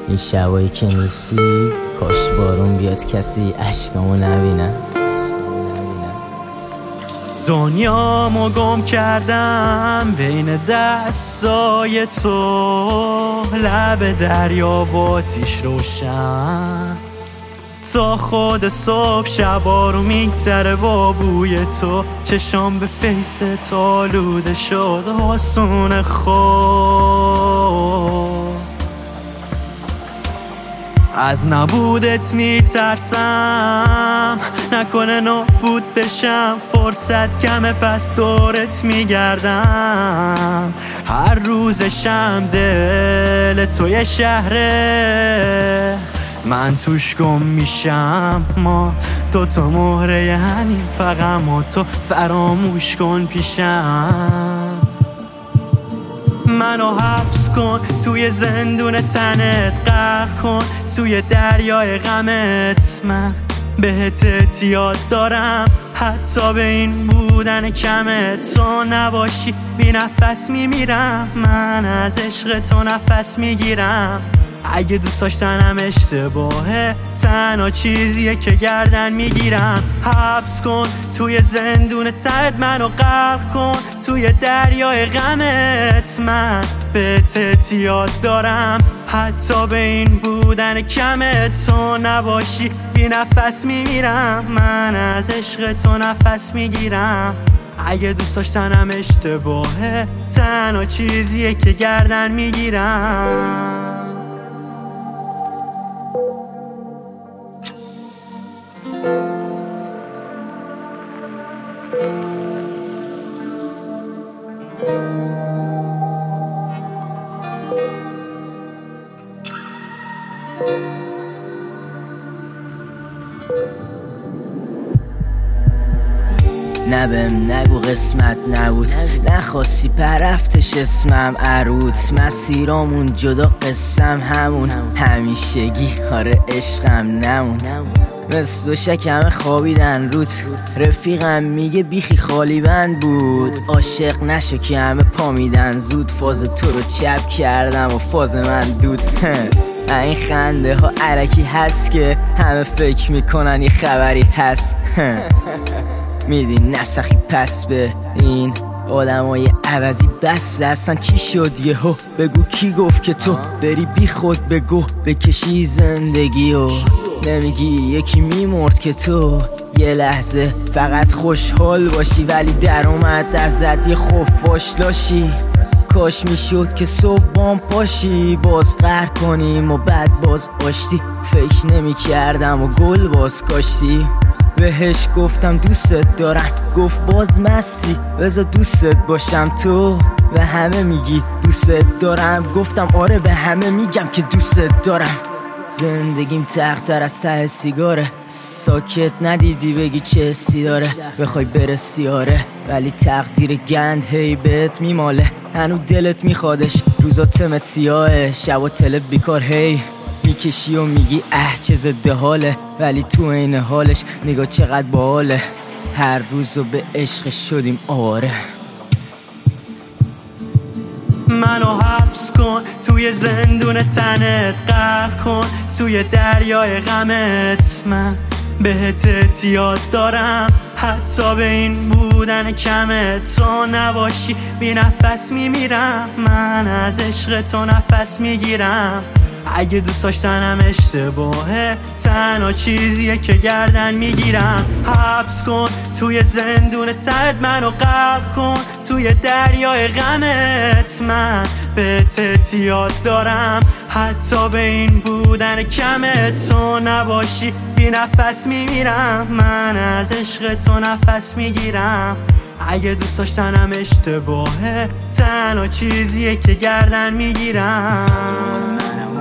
این شبایی که نیستی کاش بارون بیاد کسی اشکامو نبینه. دنیامو گم کردم بین دستای تو، لب دریا و آتیش روشن، تا خود صبح شبا رو میگذره با بوی تو. چشام به فیس تو آلوده شد آسون خود، از نبودت میترسم نکنه نابود بشم. فرصت کمه پس دورت میگردم، هر روزشم دل توی شهره من توش گم میشم. ما دوتا مهره همین فقم و تو فراموش کن پیشم. منو حبس کن توی زندون تنت، غرق کن توی دریای غمت. من بهت اعتیاد دارم حتی به این بودن کمت. تو نباشی بی نفس میمیرم، من از عشق تو نفس میگیرم. اگه دوست داشتنم اشتباهه تنها چیزیه که گردن میگیرم. حبس کن توی زندون تنت، منو غرق کن توی دریای غمت. من بهت اعتیاد دارم حتی به این بودن کمت. تو نباشی بی نفس میمیرم، من از عشق تو نفس میگیرم. اگه دوست داشتنم اشتباهه تنها چیزیه که گردن میگیرم. نه بهم نگو قسمت نبود، نخواستی پرفتش اسمم عروت. مسیرامون جدا قسم همون همیشگی، آره عشقم نمون. مثل دو شکم خوابیدن روت، رفیقم میگه بیخی خالی بند بود. عاشق نشو که همه پا میدن زود، فاز تو رو چپ کردم و فاز من دود. این خنده ها علکی هست که همه فکر میکنن یه خبری هست. میدی نسخی پس به این آدمای عوضی بس هستن. چی شد یهو بگو کی گفت که تو بری بی خود بگو بکشی زندگی و نمیگی یکی میمرد که تو یه لحظه فقط خوشحال باشی، ولی در اومد ازت یه خفاش لاشی. کاش میشد که صبح بام پاشی باز قهر کنیم و بعد باز آشتی. فکر نمی کردم و گل باز کاشتی. بهش گفتم دوستت دارم گفت باز مستی، بذار دوستت باشم. تو به همه میگی دوستت دارم، گفتم آره به همه میگم که دوستت دارم. زندگیم تختر از ته سیگاره، ساکت ندیدی بگی چه حسی داره. بخوای برسی آره ولی تقدیر گند هی بهت میماله. هنو دلت میخوادش روزا تمت سیاهه، شبا تلت بیکار هی میکشی و میگی چه ضد حاله، ولی تو این حالش نگاه چقدر باحاله. هر روزو به عشق شدیم آره. منو حبس کن توی زندون تنت، غرق کن توی دریای غمت. من بهت اعتیاد دارم حتی به این بودن کمت. تو نباشی بی نفس میمیرم، من از عشق تو نفس میگیرم. اگه دوست داشتنم اشتباهه تنها چیزیه که گردن میگیرم. حبس کن توی زندون تنت، منو غرق کن توی دریای غمت. من بهت اعتیاد دارم حتی به این بودن کمت. تو نباشی بی نفس میمیرم، من از عشق تو نفس میگیرم. اگه دوست داشتنم اشتباهه تنها چیزیه که گردن میگیرم.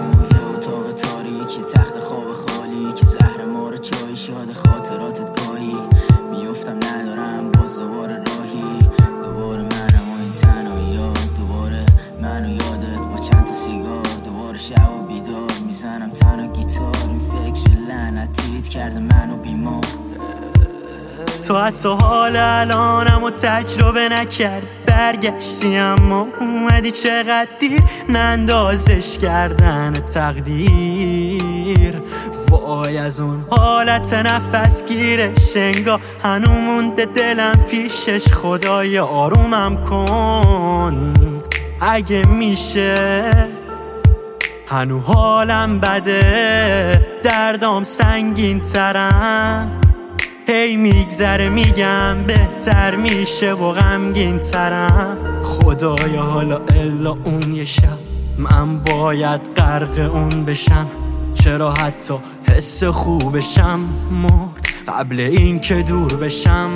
خاطراتت گاهی میفتم ندارم باز دوباره راهی. دوباره منم و این تنهایی ها، دوباره منو یادت با چند تا سیگار. دوباره شب و بیدار میزنم تنها گیتار. این فکر لعنتیت کرده منو بیمار. تو حتی حال الانم و تجربه نکرد، برگشتی اما اومدی چقدر دیر نندازش کردن تقدیر. وای از اون حالت نفس گیرش انگار هنو مونده دلم پیشش. خدای آرومم کن اگه میشه، هنو حالم بده دردام سنگین ترم. هی میگذره میگم بهتر میشه و غمگین ترم. خدایا حالا الا اون یه شب من باید غرق اون بشم. چرا حتی حس خوبشم مرد قبل این که دور بشم.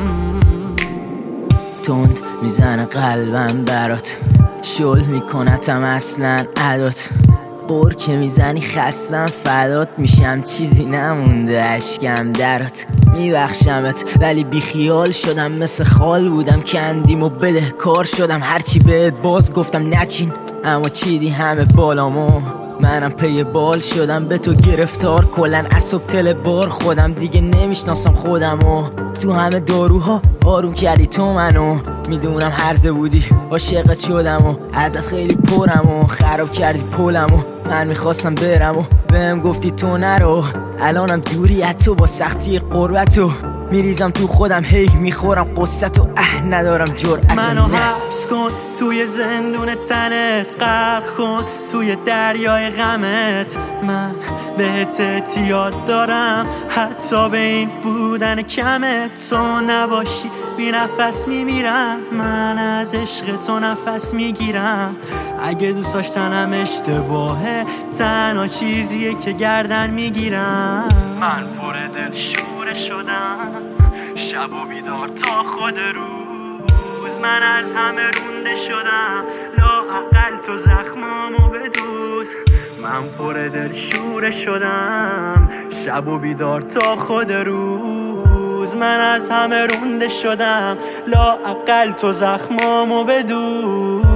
تند میزنه قلبم برات، شل میکنتم اصلا عدات. بر که میزنی خستم فدات میشم، چیزی نمونده اشکم درات. میبخشمت ولی بیخیال شدم، مثل خال بودم کندیم و بده کار شدم. هرچی بهت باز گفتم نچین اما چیدی همه بالامو. منم پی بال شدم به تو گرفتار، کلن عصب تل بار خودم دیگه نمیشناسم خودمو. تو همه داروها آروم کردی تو منو، میدونم هرزه بودی عاشقت شدم و ازت خیلی پرم و خراب کردی پولمو. من میخواستم برم و بهم گفتی تو نرو، الانم دوری از تو با سختی قربتو. میریزم تو خودم هی میخورم قصتو، ندارم جرأتو. منو حبس کن توی زندون تنت، غرق کن توی دریای غمت. من بهت اعتیاد دارم حتی به این بودن کمت. تو نباشی بی نفس میمیرم، من از عشق تو نفس میگیرم. اگه دوست داشتنم اشتباهه، تنها چیزیه که گردن میگیرم. من پر دل شوره شدم، شب و بیدار تا خود روز. من از همه رونده شدم، لااقل تو زخمامو بدوز. من پر دل شوره شدم، شب و بیدار تا خود روز. من از همه رونده شدم، لااقل تو زخمامو بدوز.